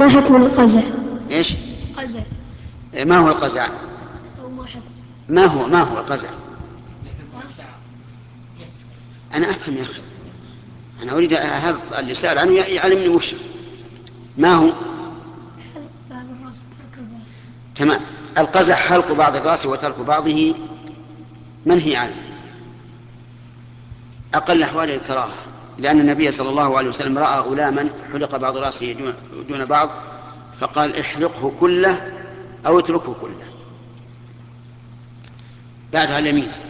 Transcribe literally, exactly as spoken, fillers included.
ما حكم القزع؟ إيش؟ قزع. ما هو القزع؟ أو ما حكم؟ ما هو ما هو القزع؟ أنا أفهم يا أخي، أنا أريد هذا اللي سأل عنه يعلمني وش ما هو. تمام. القزع حلق بعض الرأس وترك بعضه منهي عنه، أقل أحوال الكراهة، لأن النبي صلى الله عليه وسلم رأى غلاما حلق بعض رأسه دون, دون بعض، فقال احلقه كله أو اتركه كله. بعدها اليمين.